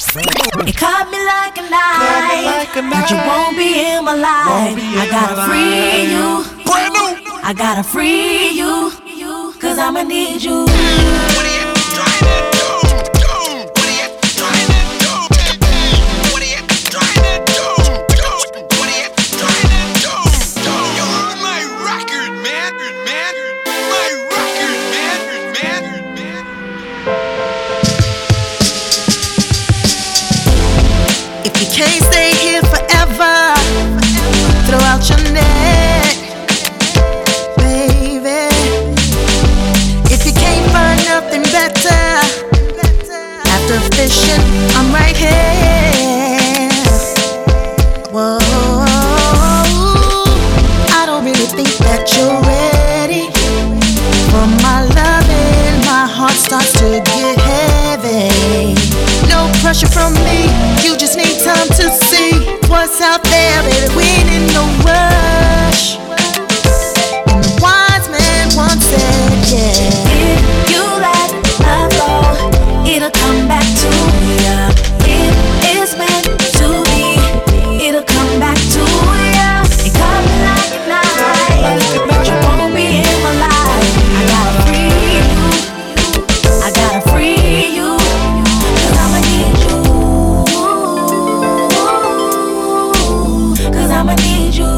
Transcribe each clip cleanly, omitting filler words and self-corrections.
It caught me like a knife, but you won't be in my life. I gotta free you. I gotta free you, cause I'ma need you. What are you trying to do? What are you trying to do? What are you trying to do? What are you trying to do? You're on my record, man. My record, man. If you can't stay here forever, throw out your net, baby. If you can't find nothing better, after fishing, I'm right here. Whoa, I don't really think that you're ready for my loving. My heart starts to get heavy. No pressure from me, you just need time to see what's out there, baby. We ain't in no rush. And the wise man once said, yeah, If you let love go, it'll come back to ya. If it's meant to be, it'll come back to ya. It caught me like a knife, but you won't be in my life. I gotta free you. I gotta free you, cause I'ma need you. Cause I'ma need you.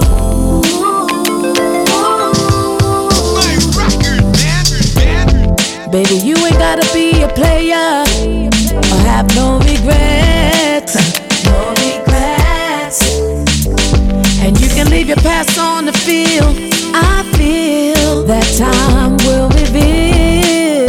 My record, man. Baby, you ain't gotta be a player or have no regrets. No regrets. And you can leave your past on the field. I feel that time will reveal.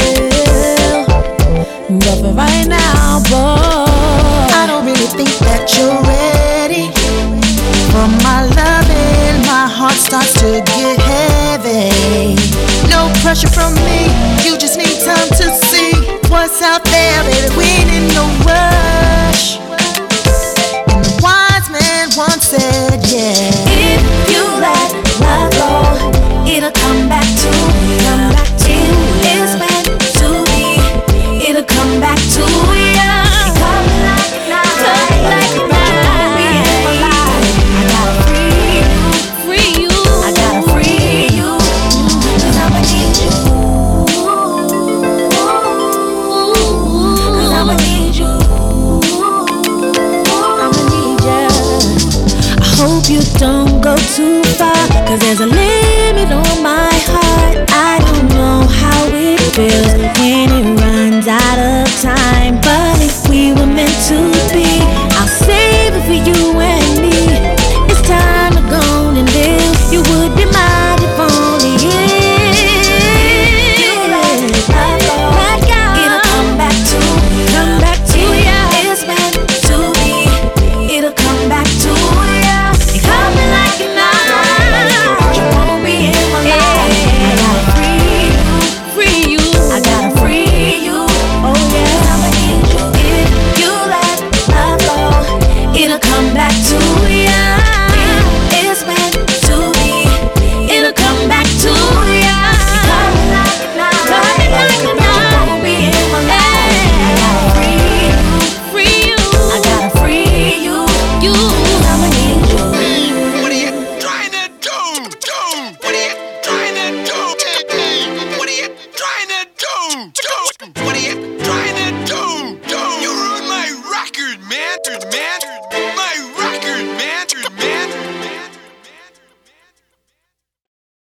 But for right now, boy, I don't really think that you're ready for my loving. My heart starts to get heavy. No pressure from me, you just need time to see what's out there, baby. We ain't in no rush. And the wise man once said, yeah, if you let love go, it'll come back to ya. If it's meant to be, it'll come back to ya. It caught me like a knife, but you won't be in my life. I gotta free you. I gotta free you, cause I'ma need you. Cause I'ma need you. I'ma need ya. I hope you don't go too far, cause there's a limit on my heart. I don't know how it feels when it runs out of time, but if we were meant to be, I'll save it for you and